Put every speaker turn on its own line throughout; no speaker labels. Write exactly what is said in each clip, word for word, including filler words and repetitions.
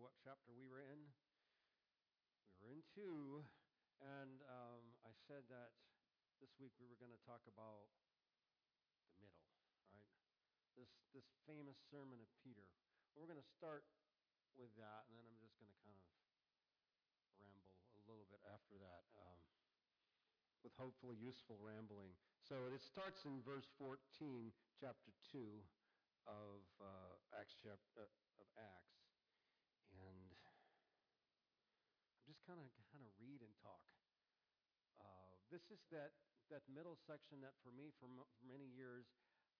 what chapter we were in. We were in two, and um, I said that this week we were going to talk about the middle, right? This this famous sermon of Peter. We're going to start with that, and then I'm just going to kind of ramble a little bit after that, um, with hopefully useful rambling. So it starts in verse fourteen, chapter two of uh, Acts, chapter uh, of Acts. And I'm just kind of kind of read and talk. Uh, this is that that middle section that for me, for, m- for many years,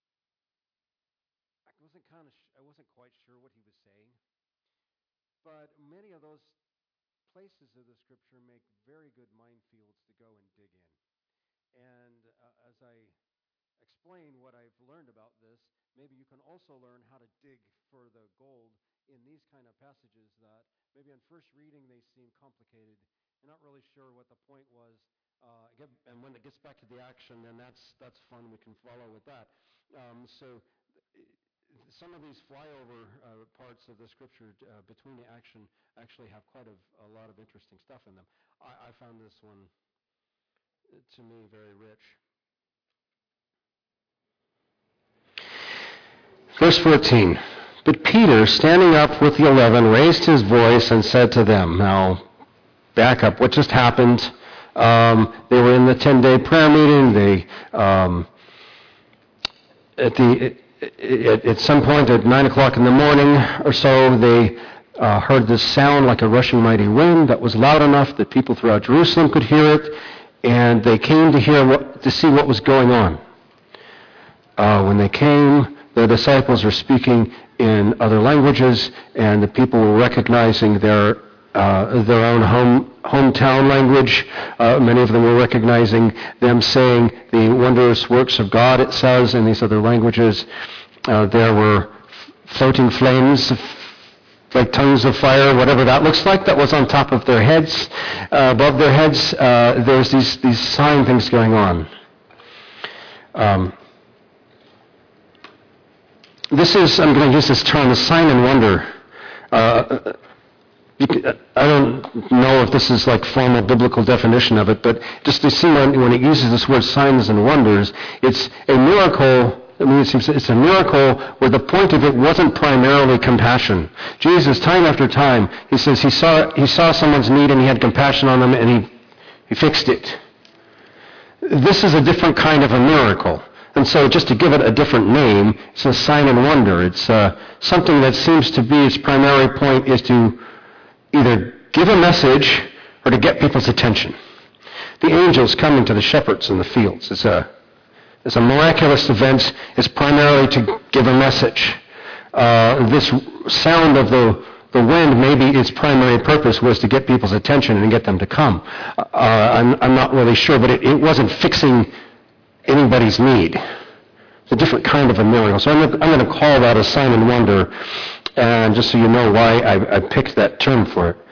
I wasn't kind of sh- I wasn't quite sure what he was saying. But many of those places of the scripture make very good minefields to go and dig in. And uh, as I explain what I've learned about this, maybe you can also learn how to dig for the gold in these kind of passages that maybe on first reading they seem complicated. You're not really sure what the point was. Uh, and when it gets back to the action, then that's that's fun. We can follow with that. Um, so th- some of these flyover uh, parts of the scripture uh, between the action actually have quite a, a lot of interesting stuff in them. I, I found this one, uh, to me, very rich. Verse fourteen, but Peter, standing up with the eleven, raised his voice and said to them, now, back up, what just happened? Um, they were in the ten-day prayer meeting. They, um, at the, at, at some point at nine o'clock in the morning or so, they uh, heard this sound like a rushing mighty wind that was loud enough that people throughout Jerusalem could hear it, and they came to hear what, to see what was going on. Uh, when they came, the disciples were speaking in other languages, and the people were recognizing their uh, their own home hometown language. Uh, many of them were recognizing them saying the wondrous works of God, it says, in these other languages. Uh, there were floating flames like tongues of fire, whatever that looks like, that was on top of their heads. Uh, above their heads, uh, there's these, these sign things going on. Um, This is, I'm going to use this term, a sign and wonder. Uh, you can, I don't know if this is like formal biblical definition of it, but just to see when, when it uses this word signs and wonders, it's a miracle. I mean, it's, it's a miracle where the point of it wasn't primarily compassion. Jesus, time after time, he says he saw he saw someone's need and he had compassion on them and he he fixed it. This is a different kind of a miracle. And so just to give it a different name, it's a sign and wonder. It's uh, something that seems to be its primary point is to either give a message or to get people's attention. The angels coming to the shepherds in the fields is a, is a miraculous event. It's primarily to give a message. Uh, this sound of the, the wind, maybe its primary purpose was to get people's attention and get them to come. Uh, I'm, I'm not really sure, but it, it wasn't fixing anybody's need. It's a different kind of a miracle. So I'm, I'm going to call that a sign and wonder, and just so you know why I, I picked that term for it.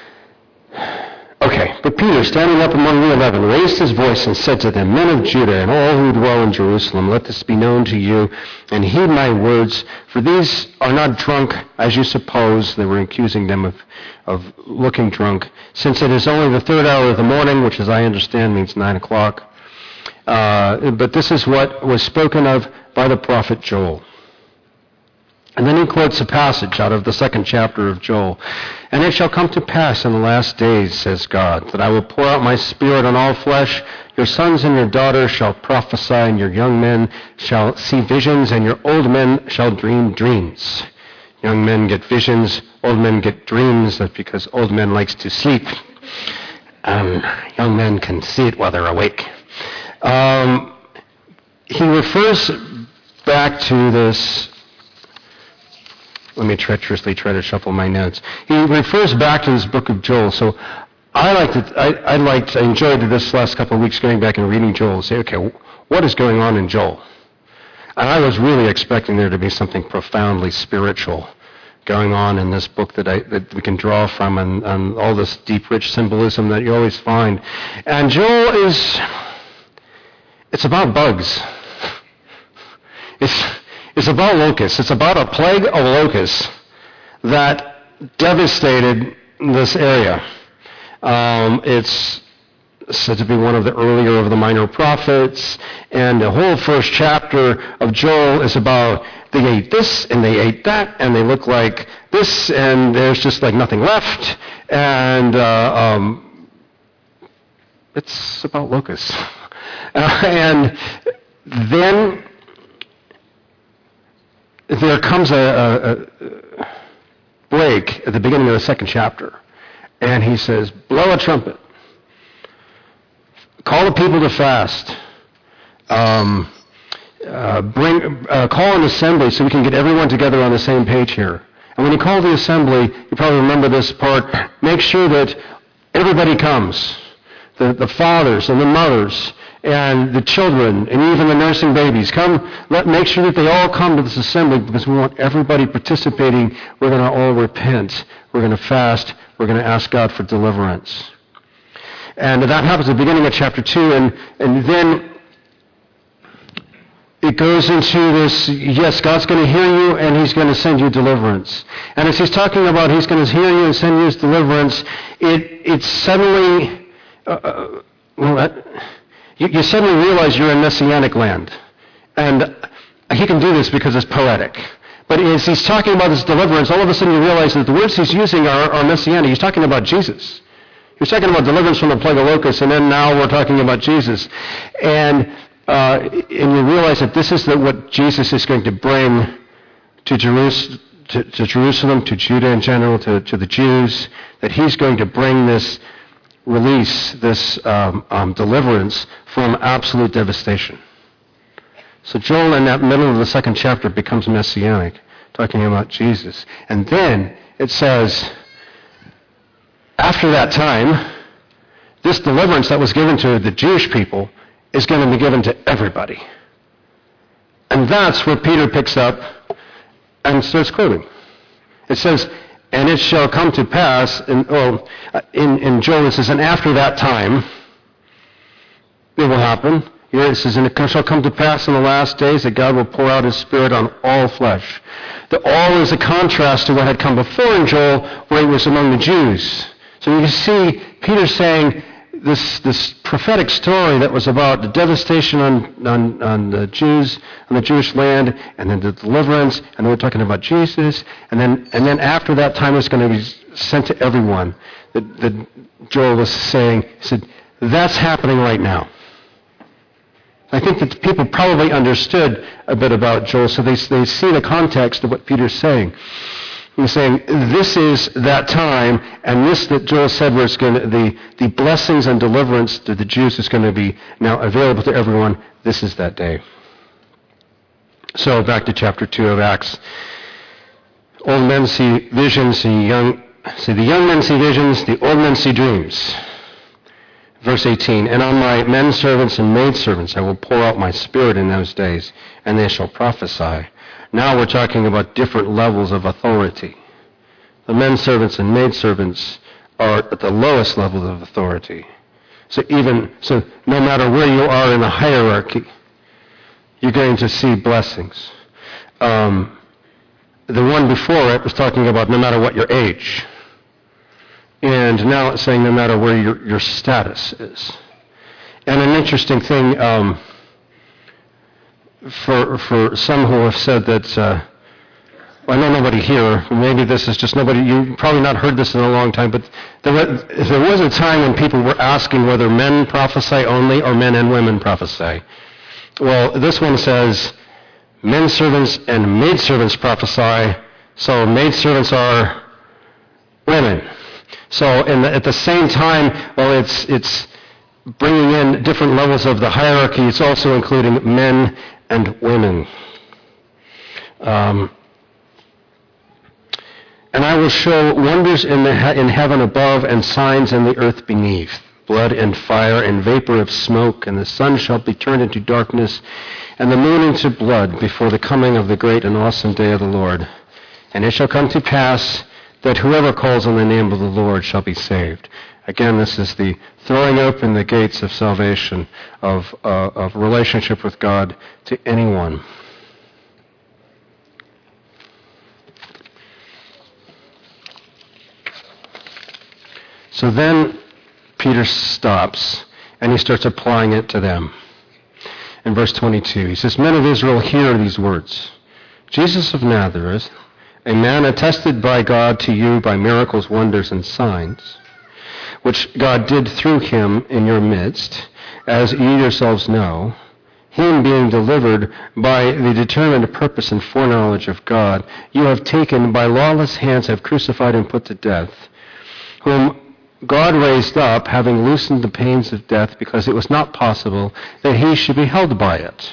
Okay, but Peter, standing up among the eleven, raised his voice and said to them, men of Judah and all who dwell in Jerusalem, let this be known to you, and heed my words, for these are not drunk, as you suppose. They were accusing them of, of looking drunk, since it is only the third hour of the morning, which as I understand means nine o'clock. Uh, but this is what was spoken of by the prophet Joel. And then he quotes a passage out of the second chapter of Joel. And it shall come to pass in the last days, says God, that I will pour out my spirit on all flesh. Your sons and your daughters shall prophesy, and your young men shall see visions, and your old men shall dream dreams. Young men get visions, old men get dreams. That's because old men likes to sleep. Um, young men can see it while they're awake. Um, he refers back to this. Let me treacherously try to shuffle my notes. He refers back to this book of Joel. So I liked it. I, I liked. I enjoyed this last couple of weeks going back and reading Joel. Say, okay, what is going on in Joel? And I was really expecting there to be something profoundly spiritual going on in this book that I that we can draw from, and, and all this deep, rich symbolism that you always find. And Joel is. It's about bugs. It's, it's about locusts. It's about a plague of locusts that devastated this area. Um, it's said to be one of the earlier of the minor prophets, and the whole first chapter of Joel is about they ate this and they ate that and they look like this and there's just like nothing left, and uh, um, it's about locusts. Uh, and then there comes a, a, a break at the beginning of the second chapter, and he says, blow a trumpet. Call the people to fast. Um, uh, bring, uh, call an assembly so we can get everyone together on the same page here. And when you call the assembly, you probably remember this part, make sure that everybody comes. The, the fathers and the mothers and the children and even the nursing babies. Come, let, make sure that they all come to this assembly because we want everybody participating. We're going to all repent. We're going to fast. We're going to ask God for deliverance. And that happens at the beginning of chapter two, and, and then it goes into this, yes, God's going to hear you, and he's going to send you deliverance. And as he's talking about he's going to hear you and send you his deliverance, it, it suddenly, uh, well, that, you, you suddenly realize you're in Messianic land. And he can do this because it's poetic. But as he's talking about this deliverance, all of a sudden you realize that the words he's using are, are Messianic. He's talking about Jesus. He was talking about deliverance from the plague of locusts, and then now we're talking about Jesus. And uh, and you realize that this is the, what Jesus is going to bring to, Jerus- to, to Jerusalem, to Judah in general, to, to the Jews, that he's going to bring this release, this um, um, deliverance from absolute devastation. So Joel, in that middle of the second chapter, becomes messianic, talking about Jesus. And then it says, after that time, this deliverance that was given to the Jewish people is going to be given to everybody. And that's where Peter picks up and starts quoting. It says, and it shall come to pass, in, well, in, in Joel it says, and after that time, it will happen. Here it says, and it shall come to pass in the last days that God will pour out his Spirit on all flesh. The all is a contrast to what had come before in Joel, where it was among the Jews. So you can see Peter saying this this prophetic story that was about the devastation on, on, on the Jews, on the Jewish land, and then the deliverance, and then we're talking about Jesus, and then and then after that time it's going to be sent to everyone. That, that Joel was saying, he said, that's happening right now. I think that people probably understood a bit about Joel, so they they see the context of what Peter's saying. He's saying, this is that time, and this that Joel said was going to, the, the blessings and deliverance to the Jews is going to be now available to everyone. This is that day. So back to chapter two of Acts. Old men see visions, the young, see the young men see visions, the old men see dreams. Verse eighteen, and on my men servants and maid servants I will pour out my Spirit in those days, and they shall prophesy. Now we're talking about different levels of authority. The men servants and maid servants are at the lowest level of authority. So even so, no matter where you are in the hierarchy, you're going to see blessings. Um, the one before it was talking about no matter what your age. And now it's saying no matter where your, your status is. And an interesting thing, um, for for some who have said that, uh, well, I know nobody here, maybe this is just nobody, you've probably not heard this in a long time, but there was, there was a time when people were asking whether men prophesy only or men and women prophesy. Well, this one says men servants and maid servants prophesy, so maid servants are women. So in the, at the same time, well, it's it's bringing in different levels of the hierarchy. It's also including men and women. Um, and I will show wonders in the he- in heaven above and signs in the earth beneath, blood and fire and vapor of smoke, and the sun shall be turned into darkness and the moon into blood before the coming of the great and awesome day of the Lord. And it shall come to pass that whoever calls on the name of the Lord shall be saved. Again, this is the throwing open the gates of salvation, of, uh, of relationship with God to anyone. So then Peter stops, and he starts applying it to them. In verse twenty-two, he says, Men of Israel, hear these words. Jesus of Nazareth, a man attested by God to you by miracles, wonders, and signs, which God did through him in your midst, as ye yourselves know, him being delivered by the determined purpose and foreknowledge of God, you have taken by lawless hands, have crucified and put to death, whom God raised up, having loosened the pains of death, because it was not possible that he should be held by it.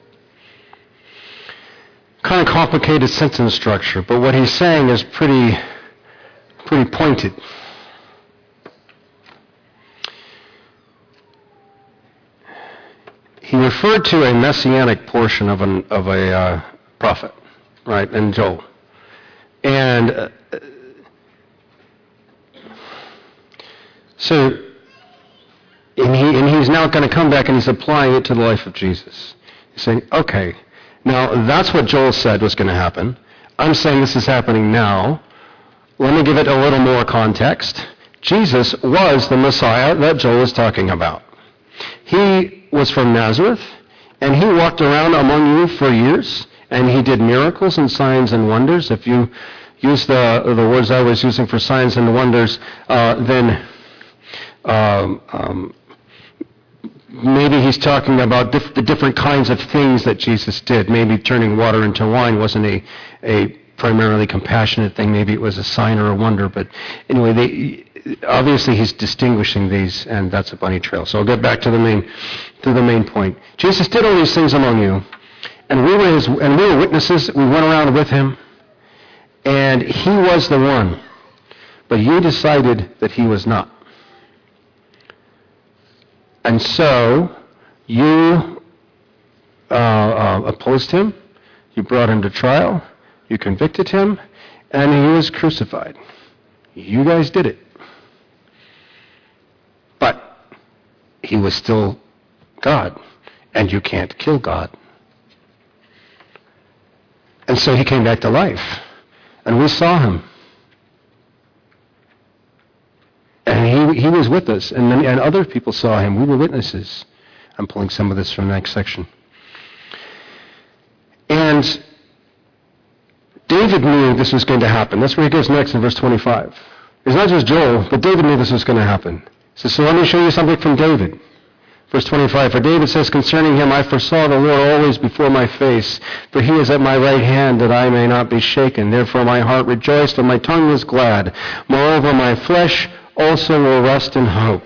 Kind of complicated sentence structure, but what he's saying is pretty, pretty pointed. He referred to a messianic portion of, an, of a uh, prophet, right, in Joel. And uh, so, and, he, and he's now going to come back and he's applying it to the life of Jesus. He's saying, okay, now that's what Joel said was going to happen. I'm saying this is happening now. Let me give it a little more context. Jesus was the Messiah that Joel is talking about. He was from Nazareth, and he walked around among you for years, and he did miracles and signs and wonders. If you use the, the words I was using for signs and wonders, uh, then Um, um, maybe he's talking about diff- the different kinds of things that Jesus did. Maybe turning water into wine wasn't a, a primarily compassionate thing. Maybe it was a sign or a wonder. But anyway, they, obviously he's distinguishing these, and that's a bunny trail. So I'll get back to the main to the main point. Jesus did all these things among you, and we were his, and we were witnesses. We went around with him, and he was the one. But you decided that he was not. And so, you uh, uh, opposed him, you brought him to trial, you convicted him, and he was crucified. You guys did it. But he was still God, and you can't kill God. And so he came back to life, and we saw him. And he, he was with us, and, many, and other people saw him. We were witnesses. I'm pulling some of this from the next section. And David knew this was going to happen. That's where he goes next in verse twenty-five. It's not just Joel, but David knew this was going to happen. He says, so let me show you something from David. Verse twenty-five, for David says concerning him, I foresaw the Lord always before my face, for he is at my right hand, that I may not be shaken. Therefore my heart rejoiced, and my tongue was glad. Moreover, my flesh also will rest in hope.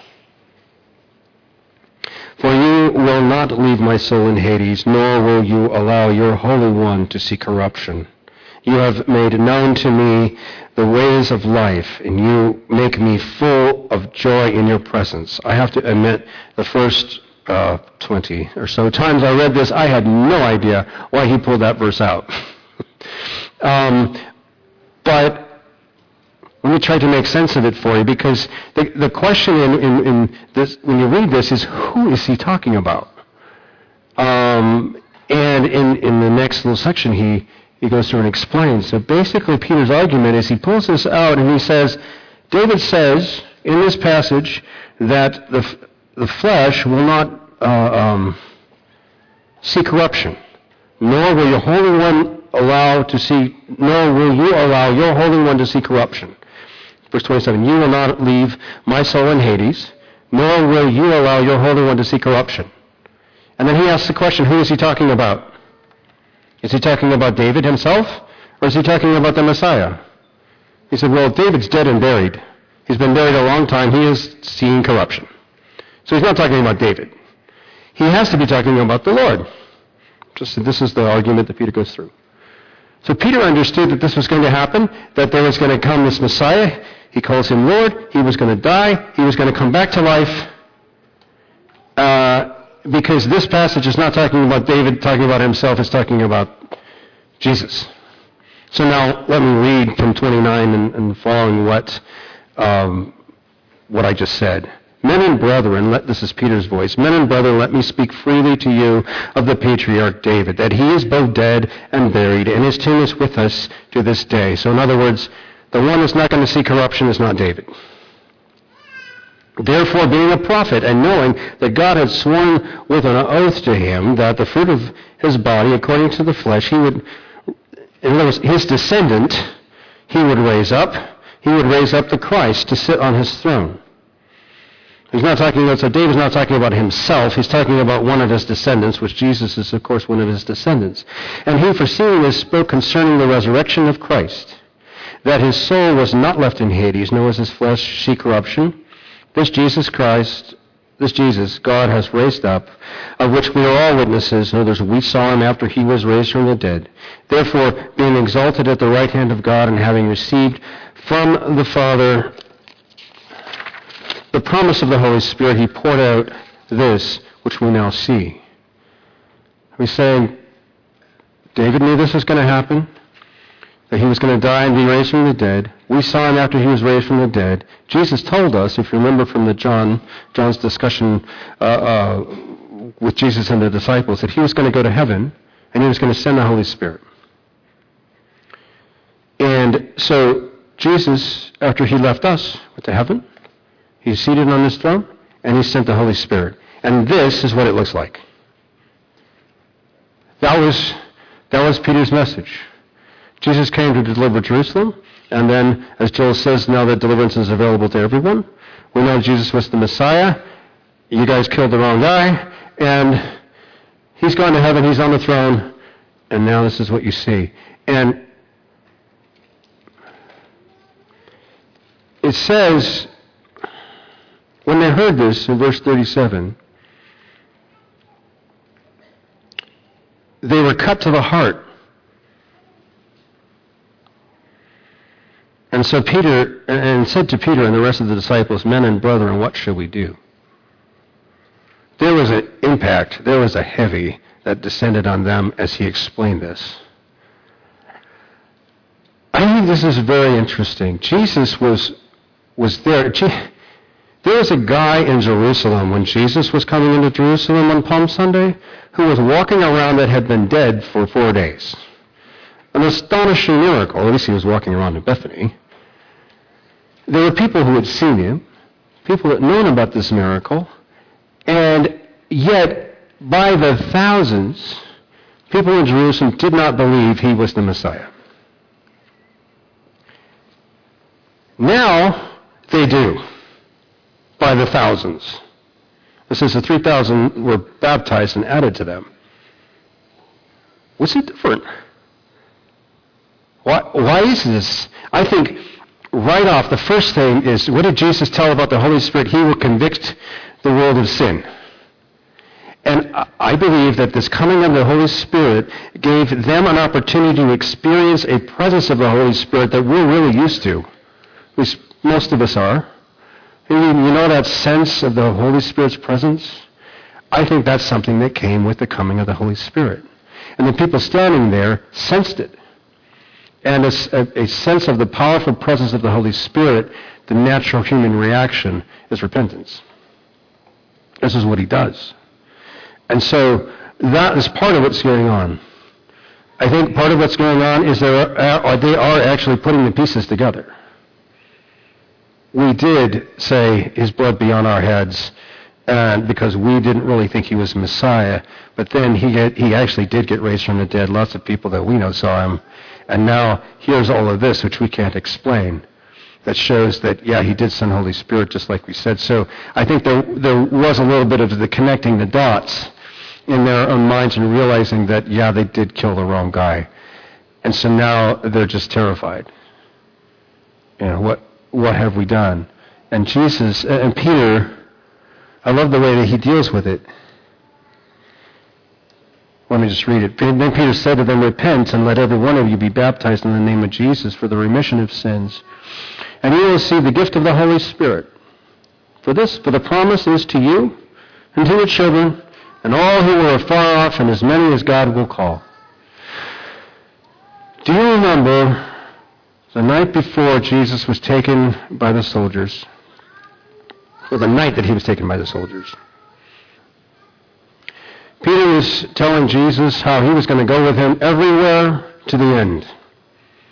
For you will not leave my soul in Hades, nor will you allow your Holy One to see corruption. You have made known to me the ways of life, and you make me full of joy in your presence. I have to admit, the first uh, twenty or so times I read this, I had no idea why he pulled that verse out. um, but let me try to make sense of it for you, because the, the question in, in, in this, when you read this, is who is he talking about? Um, and in, in the next little section, he, he goes through and explains. So basically, Peter's argument is he pulls this out and he says, David says in this passage that the, the flesh will not uh, um, see corruption, nor will your Holy One allow to see, nor will you allow your Holy One to see corruption. Verse twenty-seven, you will not leave my soul in Hades, nor will you allow your Holy One to see corruption. And then he asks the question, who is he talking about? Is he talking about David himself, or is he talking about the Messiah? He said, well, David's dead and buried. He's been buried a long time. He is seeing corruption. So he's not talking about David. He has to be talking about the Lord. Just this is the argument that Peter goes through. So Peter understood that this was going to happen, that there was going to come this Messiah. He calls him Lord. He was going to die. He was going to come back to life. Uh, because this passage is not talking about David talking about himself. It's talking about Jesus. So now let me read from twenty-nine and, and following what um, what I just said. Men and brethren, let, this is Peter's voice, men and brethren, let me speak freely to you of the patriarch David, that he is both dead and buried, and his tomb is with us to this day. So in other words, the one that's not going to see corruption is not David. Therefore, being a prophet, and knowing that God had sworn with an oath to him that the fruit of his body, according to the flesh, he would, in other words, his descendant, he would raise up, he would raise up the Christ to sit on his throne. He's not talking about, so David's not talking about himself, he's talking about one of his descendants, which Jesus is, of course, one of his descendants. And he, foreseeing this, spoke concerning the resurrection of Christ, that his soul was not left in Hades, nor was his flesh see corruption. This Jesus Christ, this Jesus, God has raised up, of which we are all witnesses. In other words, we saw him after he was raised from the dead. Therefore, being exalted at the right hand of God, and having received from the Father the promise of the Holy Spirit, he poured out this which we now see. He's saying, David knew this was going to happen, that he was going to die and be raised from the dead. We saw him after he was raised from the dead. Jesus told us, if you remember from the John, John's discussion uh, uh, with Jesus and the disciples, that he was going to go to heaven and he was going to send the Holy Spirit. And so Jesus, after he left us, went to heaven. He's seated on his throne, and he sent the Holy Spirit. And this is what it looks like. That was, that was Peter's message. Jesus came to deliver Jerusalem, and then, as Joel says, now that deliverance is available to everyone. We know Jesus was the Messiah. You guys killed the wrong guy, and he's gone to heaven, he's on the throne, and now this is what you see. And it says, when they heard this, in verse thirty-seven, they were cut to the heart. And so Peter, and said to Peter and the rest of the disciples, men and brethren, what shall we do? There was an impact, there was a heavy that descended on them as he explained this. I think this is very interesting. Jesus was, was there. There was a guy in Jerusalem when Jesus was coming into Jerusalem on Palm Sunday who was walking around that had been dead for four days. An astonishing miracle. At least he was walking around in Bethany. There were people who had seen him, people that had known about this miracle, and yet, by the thousands, people in Jerusalem did not believe he was the Messiah. Now, they do, by the thousands. It says the three thousand were baptized and added to them. What's it different? Why, why is this? I think right off, the first thing is, what did Jesus tell about the Holy Spirit? He will convict the world of sin. And I believe that this coming of the Holy Spirit gave them an opportunity to experience a presence of the Holy Spirit that we're really used to. At least most of us are. You know that sense of the Holy Spirit's presence? I think that's something that came with the coming of the Holy Spirit. And the people standing there sensed it. And a, a sense of the powerful presence of the Holy Spirit, the natural human reaction is repentance. This is what he does. And so that is part of what's going on. I think part of what's going on is there are, they are actually putting the pieces together. We did say his blood be on our heads, and because we didn't really think he was Messiah, but then he get, he actually did get raised from the dead. Lots of people that we know saw him. And now here's all of this, which we can't explain, that shows that, yeah, he did send Holy Spirit, just like we said. So I think there there was a little bit of the connecting the dots in their own minds and realizing that, yeah, they did kill the wrong guy. And so now they're just terrified. You know, what what have we done? And Jesus, and Peter, I love the way that he deals with it. Let me just read it. Then Peter said to them, repent and let every one of you be baptized in the name of Jesus for the remission of sins, and you will receive the gift of the Holy Spirit. For this, for the promise is to you and to your children and all who are far off, and as many as God will call. Do you remember the night before Jesus was taken by the soldiers? Or the night that he was taken by the soldiers. Peter was telling Jesus how he was going to go with him everywhere to the end.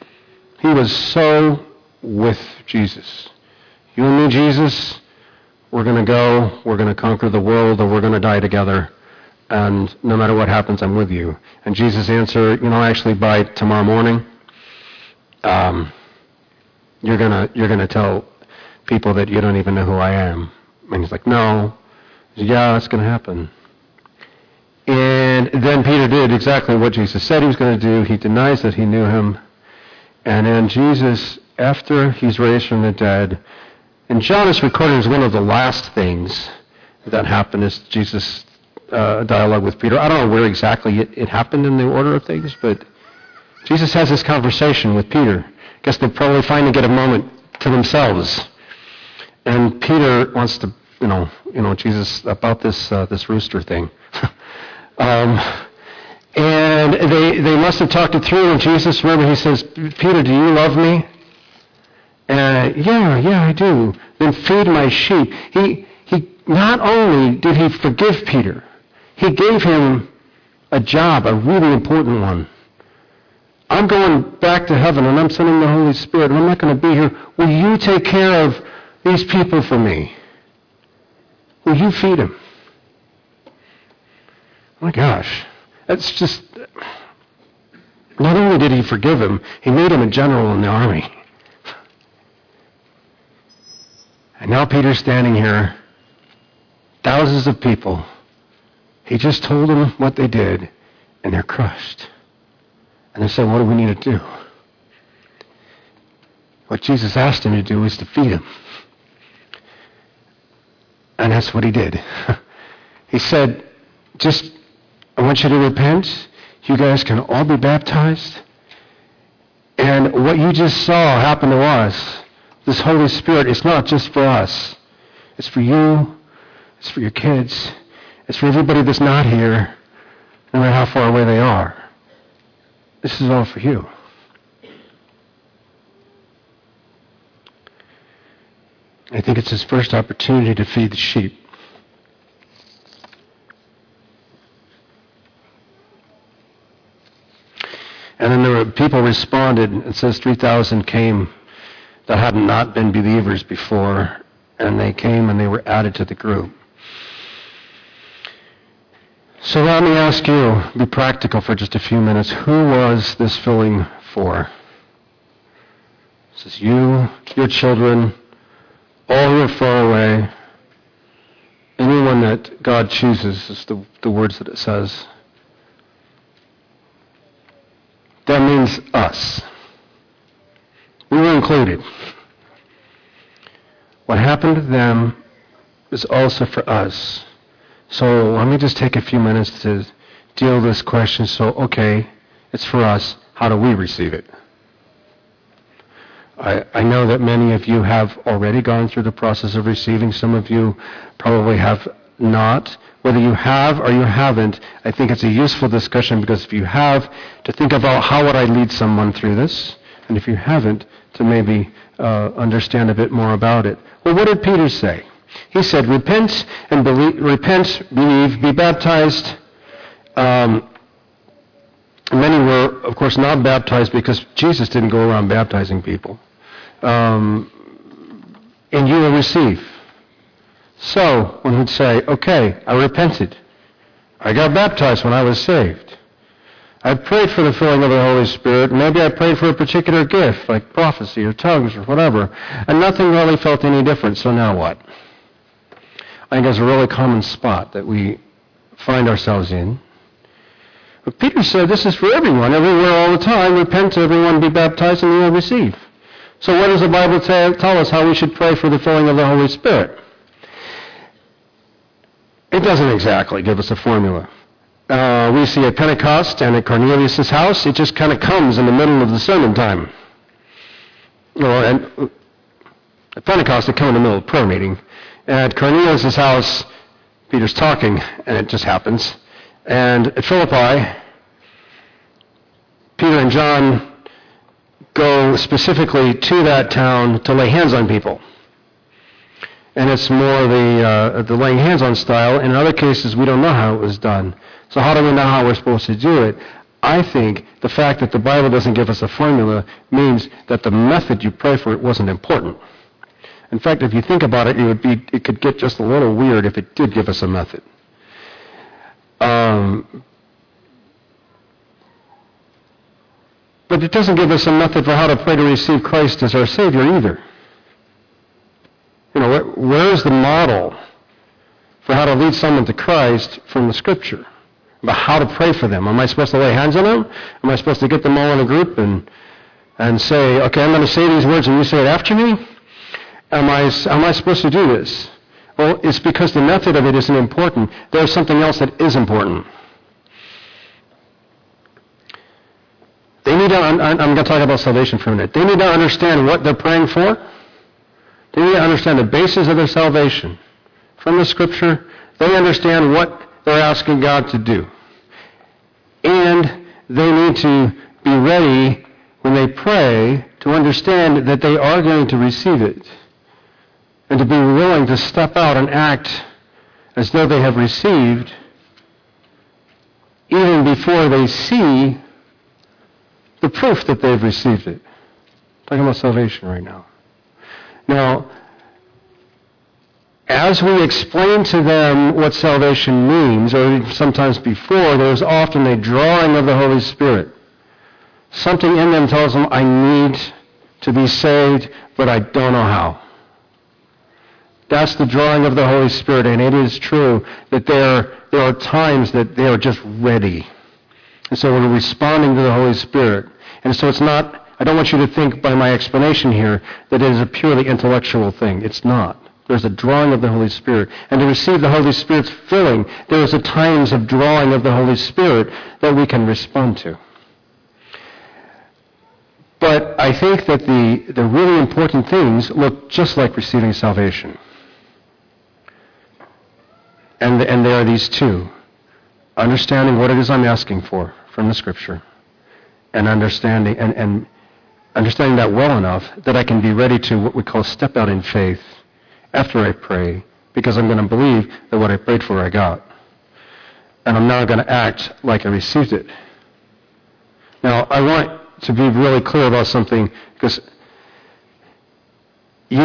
He was so with Jesus. You and me, Jesus, we're going to go, we're going to conquer the world, or we're going to die together. And no matter what happens, I'm with you. And Jesus answered, you know, actually by tomorrow morning, um, you're going to you're going to tell people that you don't even know who I am. And he's like, no. He said, yeah, that's going to happen. And then Peter did exactly what Jesus said he was going to do. He denies that he knew him. And then Jesus, after he's raised from the dead, and John is recorded as one of the last things that happened is Jesus' uh, dialogue with Peter. I don't know where exactly it, it happened in the order of things, but Jesus has this conversation with Peter. I guess they're probably finally get a moment to themselves. And Peter wants to, you know, you know, Jesus about this uh, this rooster thing. um, and they they must have talked it through. And Jesus, remember, he says, Peter, do you love me? And yeah, yeah, I do. Then feed my sheep. He he not only did he forgive Peter, he gave him a job, a really important one. I'm going back to heaven, and I'm sending the Holy Spirit, and I'm not going to be here. Will you take care of these people for me? Will you feed them? My gosh. That's just... Not only did he forgive him, he made him a general in the army. And now Peter's standing here, thousands of people. He just told them what they did, and they're crushed. And they said, what do we need to do? What Jesus asked him to do was to feed him. And that's what he did. He said, just, I want you to repent. You guys can all be baptized. And what you just saw happen to us, this Holy Spirit, it's not just for us. It's for you. It's for your kids. It's for everybody that's not here, no matter how far away they are. This is all for you. I think it's his first opportunity to feed the sheep. And then there were people responded. It says three thousand came that had not been believers before, and they came and they were added to the group. So let me ask you, be practical for just a few minutes. Who was this filling for? This is you, your children, all who are far away, anyone that God chooses is the, the words that it says. That means us. We were included. What happened to them is also for us. So let me just take a few minutes to deal with this question. So, okay, it's for us. How do we receive it? I, I know that many of you have already gone through the process of receiving. Some of you probably have not. Whether you have or you haven't, I think it's a useful discussion, because if you have, to think about how would I lead someone through this, and if you haven't, to maybe uh, understand a bit more about it. Well, what did Peter say? He said, repent and believe, repent, believe, be baptized. Um, many were, of course, not baptized because Jesus didn't go around baptizing people. Um, and you will receive. So, one would say, okay, I repented. I got baptized when I was saved. I prayed for the filling of the Holy Spirit. Maybe I prayed for a particular gift, like prophecy or tongues or whatever, and nothing really felt any different, so now what? I think it's a really common spot that we find ourselves in. But Peter said this is for everyone, everywhere, all the time. Repent, everyone be baptized, and you will receive. So what does the Bible tell, tell us how we should pray for the filling of the Holy Spirit? It doesn't exactly give us a formula. Uh, we see at Pentecost and at Cornelius' house, it just kind of comes in the middle of the sermon time. You know, and at Pentecost, it comes in the middle of the prayer meeting. At Cornelius' house, Peter's talking, and it just happens. And at Philippi, Peter and John go specifically to that town to lay hands on people. And it's more the uh, the laying hands on style. In other cases, we don't know how it was done. So how do we know how we're supposed to do it? I think the fact that the Bible doesn't give us a formula means that the method you pray for it wasn't important. In fact, if you think about it, it would be it could get just a little weird if it did give us a method. Um, but it doesn't give us a method for how to pray to receive Christ as our Savior either. You know, where, where is the model for how to lead someone to Christ from the Scripture? About how to pray for them. Am I supposed to lay hands on them? Am I supposed to get them all in a group and and say, okay, I'm going to say these words and you say it after me? Am I, am I supposed to do this? Well, it's because the method of it isn't important. There's something else that is important. They need to, I'm, I'm going to talk about salvation for a minute. They need to understand what they're praying for. They need to understand the basis of their salvation. From the Scripture, they understand what they're asking God to do. And they need to be ready when they pray to understand that they are going to receive it. And to be willing to step out and act as though they have received, even before they see the proof that they've received it. I'm talking about salvation right now. Now, as we explain to them what salvation means, or sometimes before, there's often a drawing of the Holy Spirit. Something in them tells them, I need to be saved, but I don't know how. That's the drawing of the Holy Spirit, and it is true that there, there are times that they are just ready. And so we're responding to the Holy Spirit. And so it's not, I don't want you to think by my explanation here that it is a purely intellectual thing. It's not. There's a drawing of the Holy Spirit. And to receive the Holy Spirit's filling, there is a times of drawing of the Holy Spirit that we can respond to. But I think that the, the really important things look just like receiving salvation. And, and there are these two. Understanding what it is I'm asking for from the Scripture. And understanding and, and understanding that well enough that I can be ready to what we call step out in faith after I pray, because I'm going to believe that what I prayed for I got. And I'm now going to act like I received it. Now, I want to be really clear about something, because you,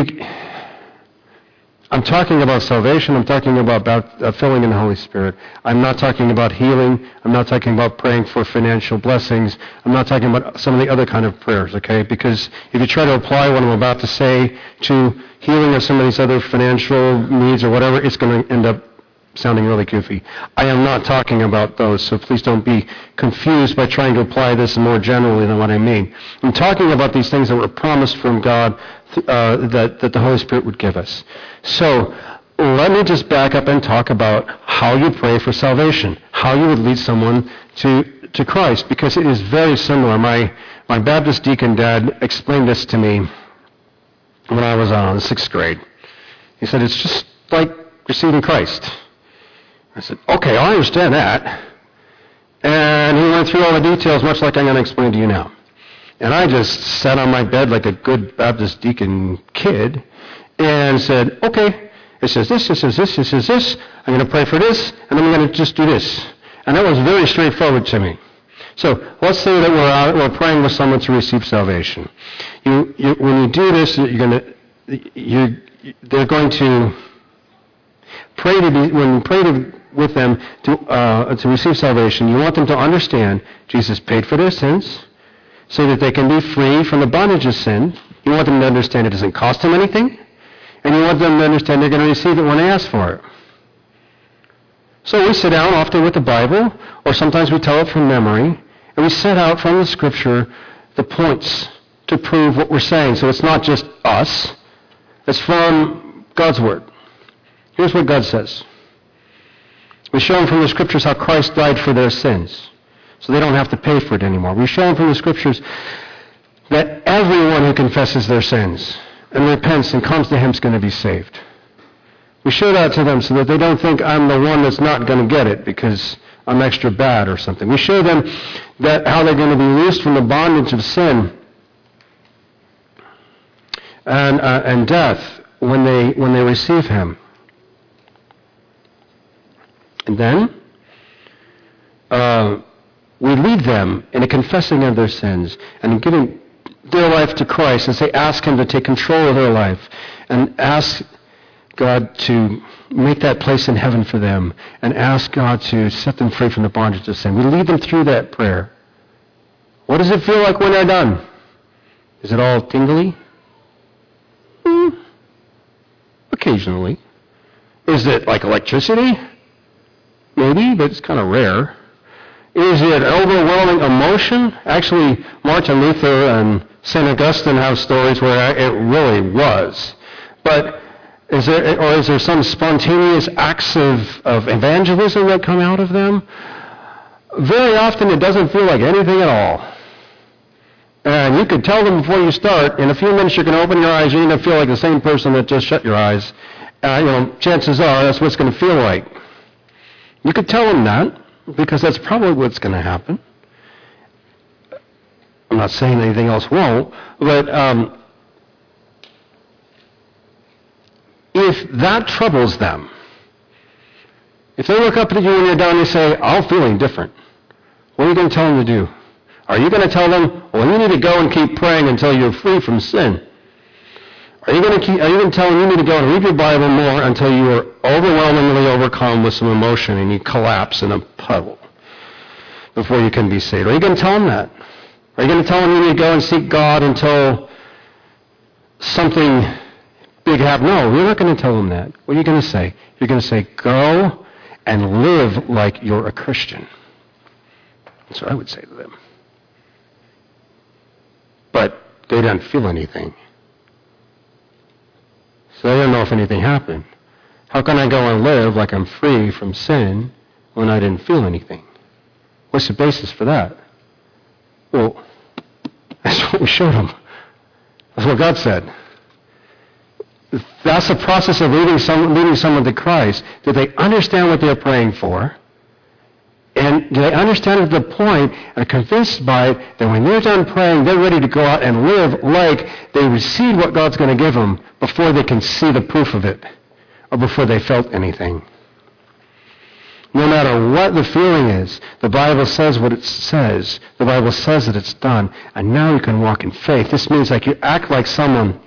I'm talking about salvation, I'm talking about, about uh, filling in the Holy Spirit. I'm not talking about healing, I'm not talking about praying for financial blessings, I'm not talking about some of the other kind of prayers, okay? Because if you try to apply what I'm about to say to healing of some of these other financial needs or whatever, it's going to end up sounding really goofy. I am not talking about those, so please don't be confused by trying to apply this more generally than what I mean. I'm talking about these things that were promised from God uh, that, that the Holy Spirit would give us. So let me just back up and talk about how you pray for salvation, how you would lead someone to, to Christ, because it is very similar. My, my Baptist deacon dad explained this to me when I was uh, in sixth grade. He said, it's just like receiving Christ. I said, okay, I understand that. And he went through all the details, much like I'm going to explain to you now. And I just sat on my bed like a good Baptist deacon kid and said, okay, it says this, it says this, it says this. I'm going to pray for this, and I'm going to just do this. And that was very straightforward to me. So let's say that we're out, we're praying with someone to receive salvation. You, you, when you do this, you're going to, you, they're going to pray to be, when you pray to, with them to, uh, to receive salvation, you want them to understand Jesus paid for their sins so that they can be free from the bondage of sin. You want them to understand it doesn't cost them anything, and you want them to understand they're going to receive it when they ask for it. So we sit down often with the Bible, or sometimes we tell it from memory, and we set out from the Scripture the points to prove what we're saying. So it's not just us, it's from God's Word. Here's what God says. We show them from the Scriptures how Christ died for their sins, so they don't have to pay for it anymore. We show them from the Scriptures that everyone who confesses their sins and repents and comes to Him is going to be saved. We show that to them so that they don't think I'm the one that's not going to get it because I'm extra bad or something. We show them that how they're going to be released from the bondage of sin and, uh, and death when they when they receive Him. And then uh, we lead them in a confessing of their sins and in giving their life to Christ as they ask Him to take control of their life and ask God to make that place in heaven for them and ask God to set them free from the bondage of sin. We lead them through that prayer. What does it feel like when they're done? Is it all tingly? Mm, occasionally. Is it like electricity? Maybe, but it's kind of rare. Is it overwhelming emotion? Actually, Martin Luther and Saint Augustine have stories where it really was. But is there, or is there some spontaneous acts of, of evangelism that come out of them? Very often it doesn't feel like anything at all. And you could tell them before you start, in a few minutes you can open your eyes, you're going to feel like the same person that just shut your eyes. Uh, you know, chances are that's what it's going to feel like. You could tell them that, because that's probably what's going to happen. I'm not saying anything else won't, but um, if that troubles them, if they look up at you when you're done and say, I'm feeling different, what are you going to tell them to do? Are you going to tell them, well, you need to go and keep praying until you're free from sin? Are you going to keep, are you going to tell them you need to go and read your Bible more until you are overwhelmingly overcome with some emotion and you collapse in a puddle before you can be saved? Are you going to tell them that? Are you going to tell them you need to go and seek God until something big happens? No, you're not going to tell them that. What are you going to say? You're going to say, go and live like you're a Christian. That's what I would say to them. But they don't feel anything. So they don't know if anything happened. How can I go and live like I'm free from sin when I didn't feel anything? What's the basis for that? Well, that's what we showed them. That's what God said. That's the process of leading, some, leading someone to Christ. Do they understand what they're praying for? And do they understand it to the point and are convinced by it that when they're done praying, they're ready to go out and live like they received what God's going to give them before they can see the proof of it or before they felt anything? No matter what the feeling is, the Bible says what it says. The Bible says that it's done. And now you can walk in faith. This means like you act like someone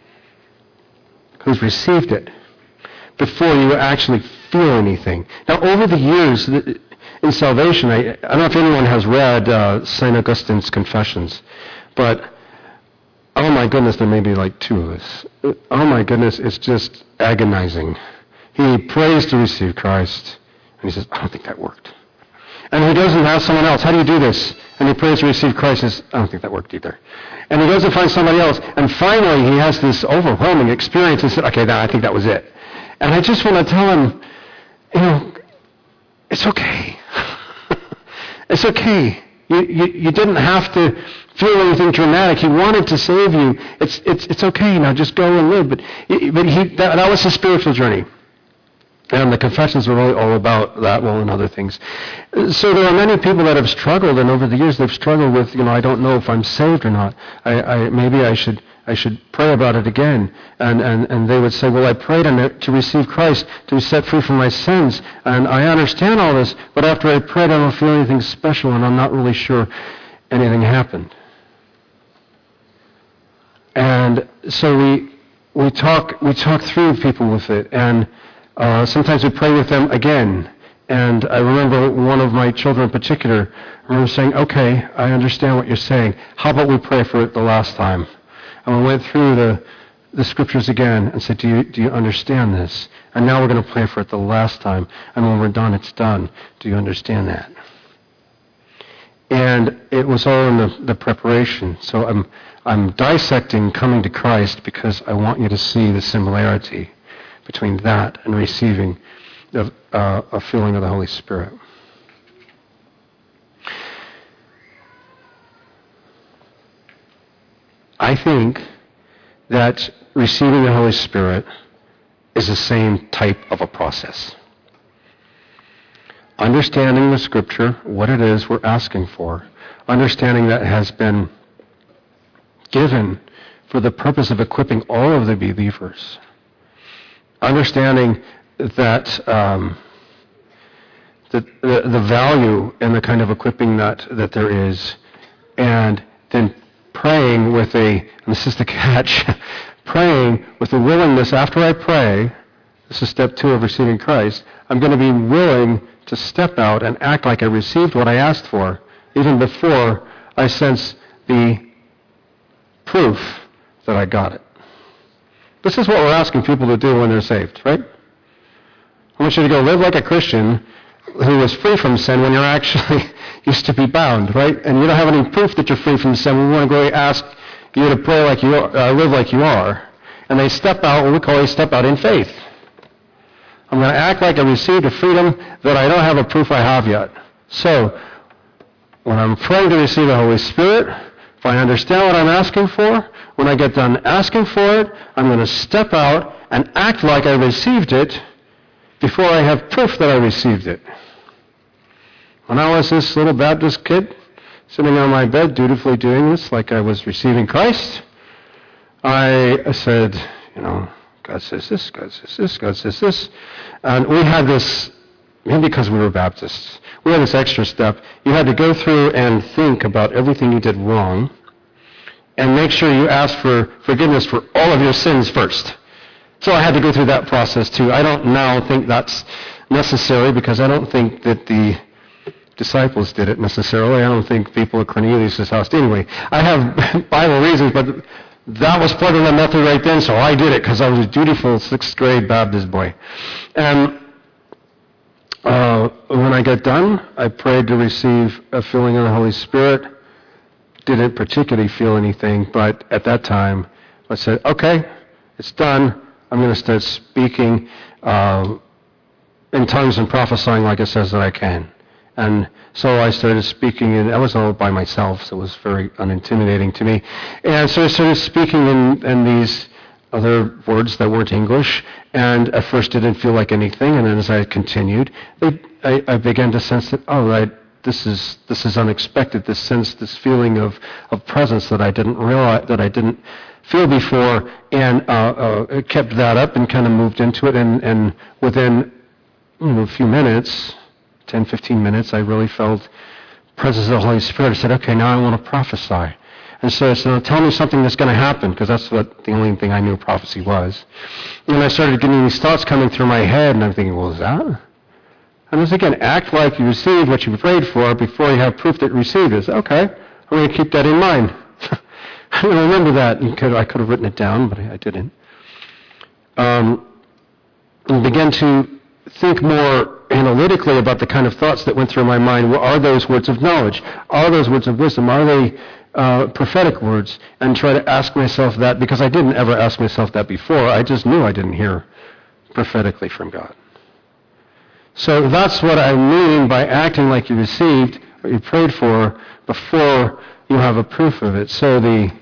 who's received it before you actually feel anything. Now, over the years in salvation, I, I don't know if anyone has read uh, Saint Augustine's Confessions, but oh my goodness, there may be like two of us. Oh my goodness, it's just agonizing. He prays to receive Christ. And he says, I don't think that worked. And he goes and asks someone else, how do you do this? And he prays to receive Christ and says, I don't think that worked either. And he goes and finds somebody else. And finally he has this overwhelming experience and says, okay, now I think that was it. And I just want to tell him, you know, it's okay. It's okay. You, you, you didn't have to feel anything dramatic. He wanted to save you. It's, it's, it's okay. Now just go and live. But, but he, that, that was his spiritual journey. And the confessions are really all about that, well, and other things. So there are many people that have struggled, and over the years they've struggled with, you know, I don't know if I'm saved or not. I, I maybe I should I should pray about it again. And, and, and they would say, well, I prayed on it to receive Christ, to be set free from my sins, and I understand all this, but after I prayed I don't feel anything special, and I'm not really sure anything happened. And so we we talk we talk through people with it, and Uh, sometimes we pray with them again. And I remember one of my children in particular, I remember saying, okay, I understand what you're saying. How about we pray for it the last time? And we went through the, the scriptures again and said, do you, do you understand this? And now we're going to pray for it the last time. And when we're done, it's done. Do you understand that? And it was all in the, the preparation. So I'm, I'm dissecting coming to Christ because I want you to see the similarity between that and receiving the, uh, a filling of the Holy Spirit. I think that receiving the Holy Spirit is the same type of a process. Understanding the Scripture, what it is we're asking for, understanding that it has been given for the purpose of equipping all of the believers. Understanding that um, the, the, the value and the kind of equipping that, that there is, and then praying with a, and this is the catch, praying with a willingness after I pray, this is step two of receiving Christ, I'm going to be willing to step out and act like I received what I asked for, even before I sense the proof that I got it. This is what we're asking people to do when they're saved, right? I want you to go live like a Christian who was free from sin when you're actually used to be bound, right? And you don't have any proof that you're free from sin. We want to go ask you to pray like you are, uh, live like you are. And they step out, what we call a step out in faith. I'm going to act like I received a freedom that I don't have a proof I have yet. So, when I'm praying to receive the Holy Spirit, if I understand what I'm asking for, when I get done asking for it, I'm going to step out and act like I received it before I have proof that I received it. When I was this little Baptist kid, sitting on my bed, dutifully doing this like I was receiving Christ, I said, you know, God says this, God says this, God says this. And we had this, maybe because we were Baptists, we had this extra step. You had to go through and think about everything you did wrong and make sure you ask for forgiveness for all of your sins first. So I had to go through that process too. I don't now think that's necessary because I don't think that the disciples did it necessarily. I don't think people at Cornelius' house did. Anyway, I have Bible reasons, but that was part of the method right then, so I did it because I was a dutiful sixth grade Baptist boy. And uh, when I got done, I prayed to receive a filling of the Holy Spirit. Didn't particularly feel anything, but at that time, I said, okay, it's done. I'm going to start speaking uh, in tongues and prophesying like it says that I can. And so I started speaking, and I was all by myself, so it was very unintimidating to me. And so I started speaking in, in these other words that weren't English, and at first it didn't feel like anything, and then as I continued, it, I, I began to sense that, oh, right, this is this is unexpected, this sense, this feeling of, of presence that I didn't realize, that I didn't feel before, and uh, uh, kept that up and kind of moved into it, and, and within you know, a few minutes, ten, fifteen minutes, I really felt presence of the Holy Spirit. I said, okay, now I want to prophesy. And so I said, well, tell me something that's going to happen, because that's what the only thing I knew prophecy was. And I started getting these thoughts coming through my head, and I'm thinking, well, is that? And once again, act like you received what you prayed for before you have proof that you received it. Okay, I'm going to keep that in mind. I'm going to remember that. And could, I could have written it down, but I didn't. Um, and began to think more analytically about the kind of thoughts that went through my mind. Well, are those words of knowledge? Are those words of wisdom? Are they uh, prophetic words? And try to ask myself that, because I didn't ever ask myself that before. I just knew I didn't hear prophetically from God. So that's what I mean by acting like you received what you prayed for before you have a proof of it. So the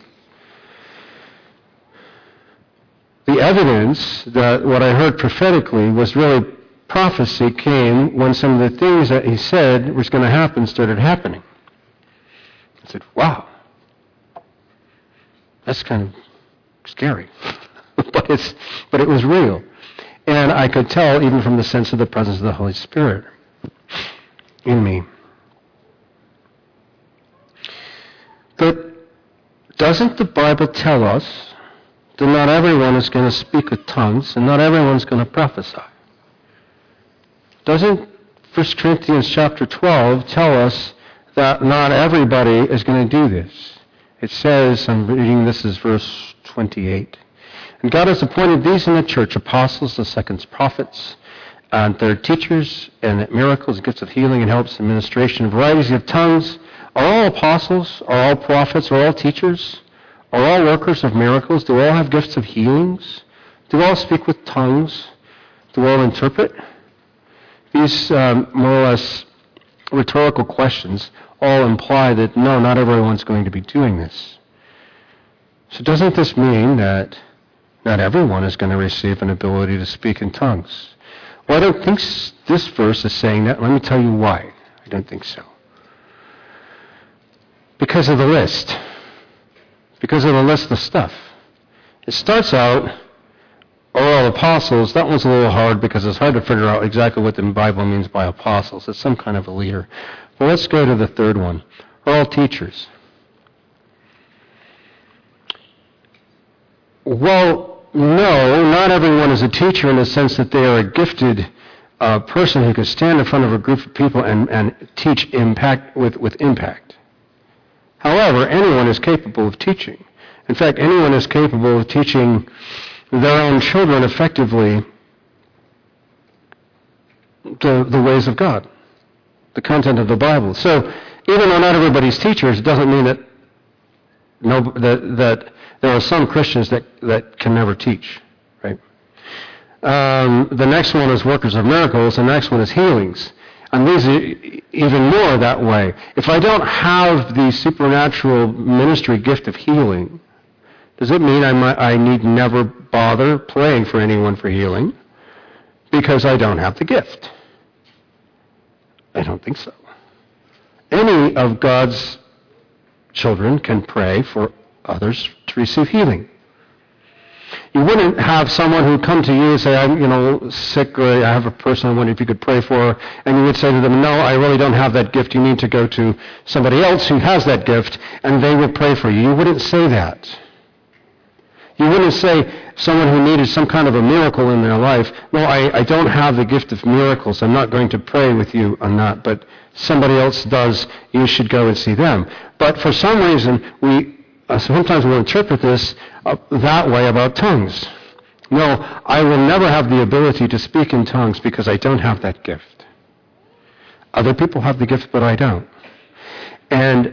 the evidence that what I heard prophetically was really prophecy came when some of the things that he said was going to happen started happening. I said, wow, that's kind of scary. but it's but it was real. And I could tell even from the sense of the presence of the Holy Spirit in me. But doesn't the Bible tell us that not everyone is going to speak with tongues and not everyone's going to prophesy? Doesn't First Corinthians chapter twelve tell us that not everybody is going to do this? It says, I'm reading this as verse twenty-eight. And God has appointed these in the church, apostles, the second prophets, and third teachers, and miracles, gifts of healing and helps, administration, varieties of tongues. Are all apostles? Are all prophets? Are all teachers? Are all workers of miracles? Do all have gifts of healings? Do all speak with tongues? Do all interpret? These um, more or less rhetorical questions all imply that no, not everyone's going to be doing this. So doesn't this mean that not everyone is going to receive an ability to speak in tongues? Well, I don't think this verse is saying that. Let me tell you why I don't think so. Because of the list. Because of the list of stuff. It starts out, are all apostles. That one's a little hard because it's hard to figure out exactly what the Bible means by apostles. It's some kind of a leader. Well, let's go to the third one. Are all teachers. Well, no, not everyone is a teacher in the sense that they are a gifted uh, person who can stand in front of a group of people and, and teach impact with, with impact. However, anyone is capable of teaching. In fact, anyone is capable of teaching their own children effectively the, the ways of God, the content of the Bible. So, even though not everybody's teachers, it doesn't mean that no that that there are some Christians that, that can never teach, right? Um, the next one is workers of miracles. The next one is healings. And these are even more that way. If I don't have the supernatural ministry gift of healing, does it mean I, might, I need never bother praying for anyone for healing because I don't have the gift? I don't think so. Any of God's children can pray for others to receive healing. You wouldn't have someone who would come to you and say, I'm, you know, sick, or I have a person I wonder if you could pray for, and you would say to them, no, I really don't have that gift. You need to go to somebody else who has that gift, and they will pray for you. You wouldn't say that. You wouldn't say someone who needed some kind of a miracle in their life, no, I, I don't have the gift of miracles. I'm not going to pray with you on that, but somebody else does. You should go and see them. But for some reason, we uh, sometimes we'll interpret this uh, that way about tongues. No, I will never have the ability to speak in tongues because I don't have that gift. Other people have the gift, but I don't. And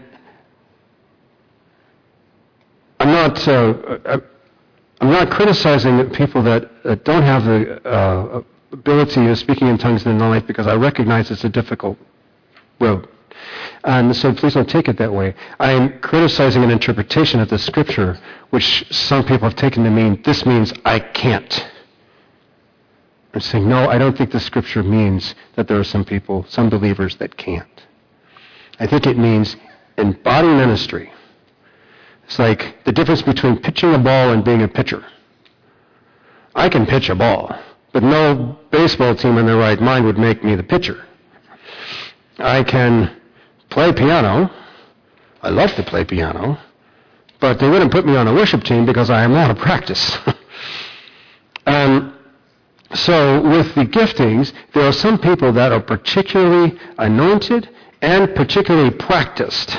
I'm not... Uh, I'm not criticizing the people that, that don't have the uh, ability of speaking in tongues in their life because I recognize it's a difficult road. And so please don't take it that way. I am criticizing an interpretation of the Scripture which some people have taken to mean, this means I can't. I'm saying, no, I don't think the Scripture means that there are some people, some believers that can't. I think it means in body ministry. It's like the difference between pitching a ball and being a pitcher. I can pitch a ball, but no baseball team in their right mind would make me the pitcher. I can play piano. I love to play piano, but they wouldn't put me on a worship team because I am out of practice. um, so with the giftings, there are some people that are particularly anointed and particularly practiced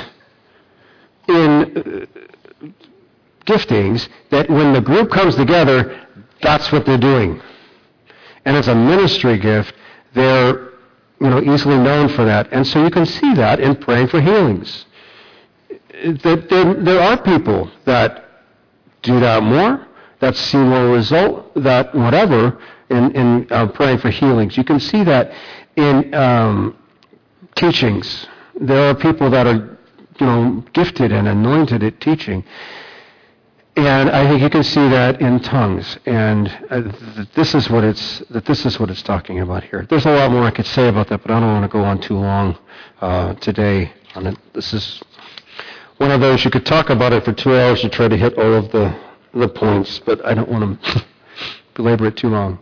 in uh, giftings that when the group comes together, that's what they're doing. And as a ministry gift, they're you know, easily known for that. And so you can see that in praying for healings. That there, there are people that do that more, that see more result, that whatever, in, in uh, praying for healings. You can see that in um, teachings. There are people that are you know, gifted and anointed at teaching. And I think you can see that in tongues, and uh, th- this is what it's that this is what it's talking about here. There's a lot more I could say about that, but I don't want to go on too long uh, today on it. This is one of those you could talk about it for two hours to try to hit all of the the points, but I don't want to belabor it too long.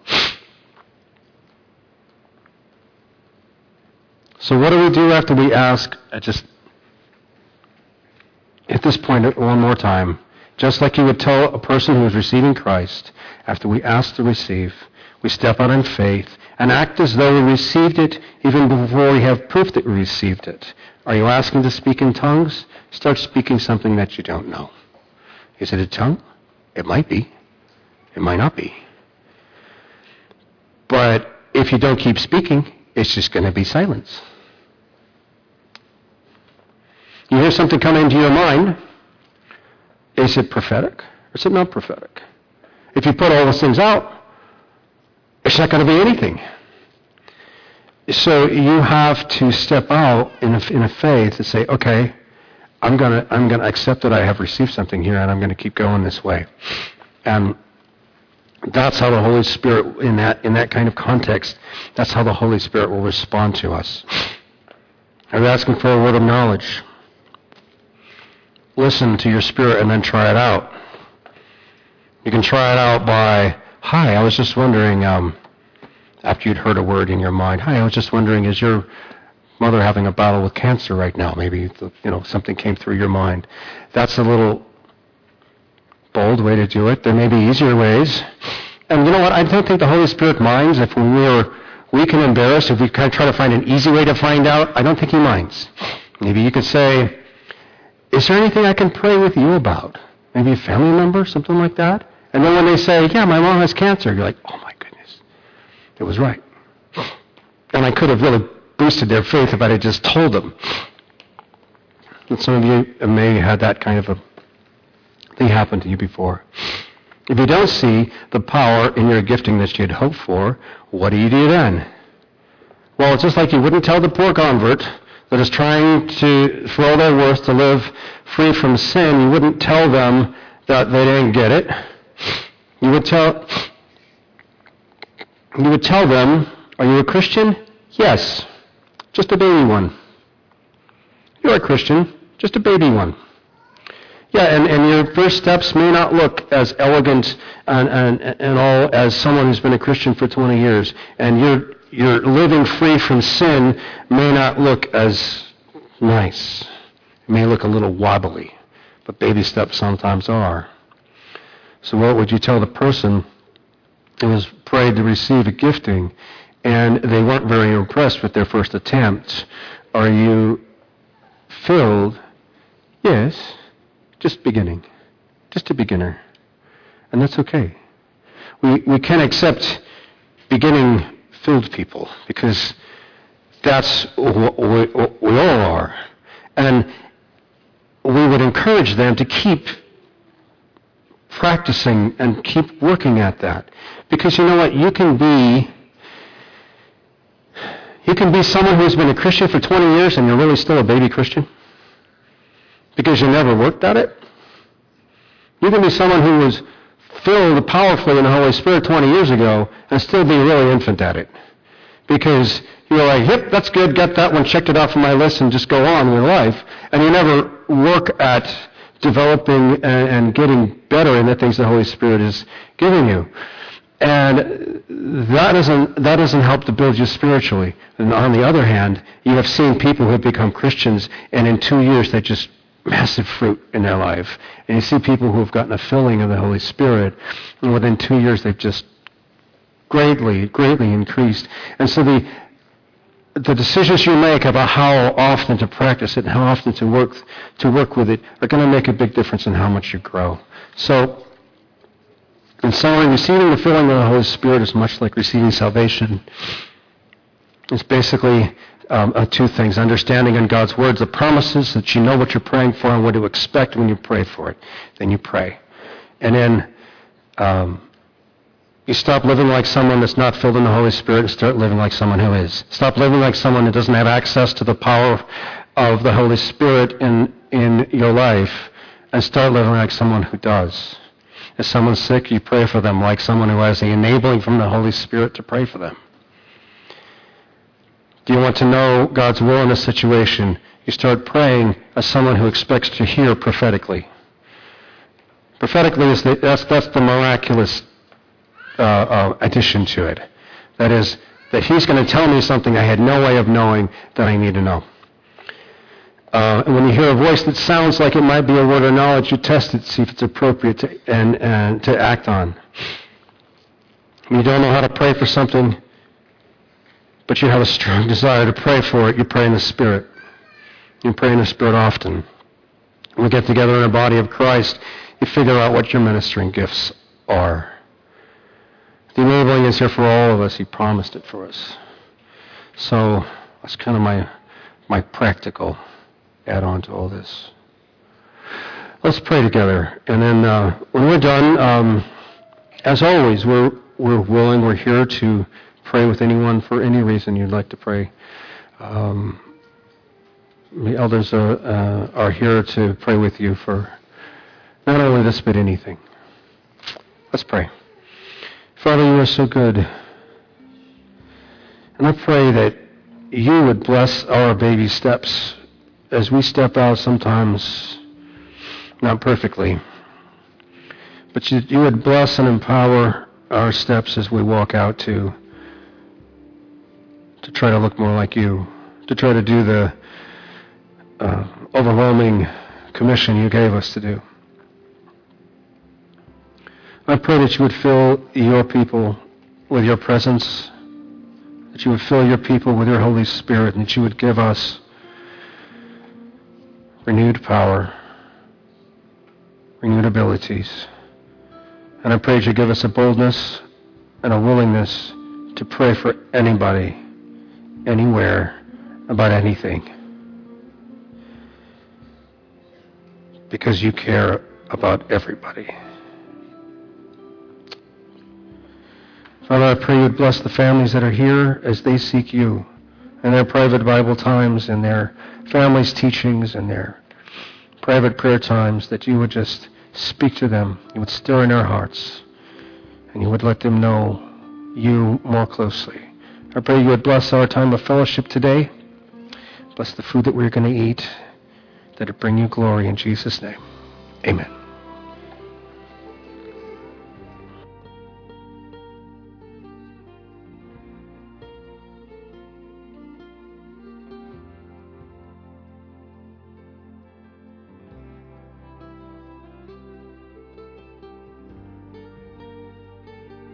So what do we do after we ask? I just at this point one more time. Just like you would tell a person who is receiving Christ, after we ask to receive, we step out in faith and act as though we received it even before we have proof that we received it. Are you asking to speak in tongues? Start speaking something that you don't know. Is it a tongue? It might be. It might not be. But if you don't keep speaking, it's just going to be silence. You hear something come into your mind. Is it prophetic or is it not prophetic? If you put all those things out, it's not going to be anything. So you have to step out in a, in a faith and say, okay, I'm going to I'm going to accept that I have received something here, and I'm going to keep going this way. And that's how the Holy Spirit, in that in that kind of context, that's how the Holy Spirit will respond to us. Are you asking for a word of knowledge? Listen to your spirit and then try it out. You can try it out by, hi, I was just wondering, um, after you'd heard a word in your mind, hi, I was just wondering, is your mother having a battle with cancer right now? Maybe, you know, something came through your mind. That's a little bold way to do it. There may be easier ways. And you know what? I don't think the Holy Spirit minds if we're weak and embarrassed, if we kind of try to find an easy way to find out. I don't think he minds. Maybe you could say, is there anything I can pray with you about? Maybe a family member, something like that. And then when they say, yeah, my mom has cancer, you're like, oh my goodness, it was right. And I could have really boosted their faith if I had just told them. And some of you may have had that kind of a thing happen to you before. If you don't see the power in your gifting that you'd hoped for, what do you do then? Well, it's just like you wouldn't tell the poor convert that is trying to, for all their worth, to live free from sin. You wouldn't tell them that they didn't get it. You would tell, you would tell them, are you a Christian? Yes. Just a baby one. You're a Christian. Just a baby one. Yeah, and, and your first steps may not look as elegant and, and, and all as someone who's been a Christian for twenty years. And your your living free from sin may not look as nice. It may look a little wobbly, but baby steps sometimes are. So what would you tell the person who was prayed to receive a gifting and they weren't very impressed with their first attempt? Are you filled? Yes. Just beginning. Just a beginner. And that's okay. We we can accept beginning filled people because that's what we, what we all are. And we would encourage them to keep practicing and keep working at that. Because you know what? You can be you can be someone who's been a Christian for twenty years and you're really still a baby Christian. Because you never worked at it. You can be someone who was filled powerfully in the Holy Spirit twenty years ago and still be really infant at it. Because you're like, yep, that's good, got that one, checked it off on my list, and just go on with life. And you never work at developing and, and getting better in the things the Holy Spirit is giving you. And that doesn't, that doesn't help to build you spiritually. And on the other hand, you have seen people who have become Christians, and in two years they just massive fruit in their life. And you see people who have gotten a filling of the Holy Spirit, and within two years they've just greatly, greatly increased. And so the the decisions you make about how often to practice it and how often to work to work with it are going to make a big difference in how much you grow. So, in summary, receiving the filling of the Holy Spirit is much like receiving salvation. It's basically Um, uh, two things. Understanding in God's words the promises, that you know what you're praying for and what to expect when you pray for it. Then you pray. And then um, you stop living like someone that's not filled in the Holy Spirit and start living like someone who is. Stop living like someone that doesn't have access to the power of the Holy Spirit in, in your life and start living like someone who does. If someone's sick, you pray for them like someone who has the enabling from the Holy Spirit to pray for them. Do you want to know God's will in a situation? You start praying as someone who expects to hear prophetically. Prophetically, is the, that's, that's the miraculous uh, uh, addition to it. That is, that he's going to tell me something I had no way of knowing that I need to know. Uh, and when you hear a voice that sounds like it might be a word of knowledge, you test it, see if it's appropriate to, and, and to act on. When you don't know how to pray for something, but you have a strong desire to pray for it, you pray in the Spirit. You pray in the Spirit often. When we get together in a body of Christ, you figure out what your ministering gifts are. The enabling is here for all of us. He promised it for us. So that's kind of my my practical add-on to all this. Let's pray together. And then uh, when we're done, um, as always, we're we're willing, we're here to pray with anyone for any reason you'd like to pray. Um, the elders are, uh, are here to pray with you for not only this, but anything. Let's pray. Father, you are so good. And I pray that you would bless our baby steps as we step out sometimes not perfectly. But you, you would bless and empower our steps as we walk out to to try to look more like you, to try to do the uh, overwhelming commission you gave us to do. I pray that you would fill your people with your presence, that you would fill your people with your Holy Spirit, and that you would give us renewed power, renewed abilities. And I pray that you give us a boldness and a willingness to pray for anybody, anywhere, about anything. Because you care about everybody. Father, I pray you would bless the families that are here as they seek you in their private Bible times, in their families' teachings, and their private prayer times, that you would just speak to them. You would stir in their hearts, and you would let them know you more closely. I pray you would bless our time of fellowship today. Bless the food that we're going to eat, that it bring you glory in Jesus' name. Amen.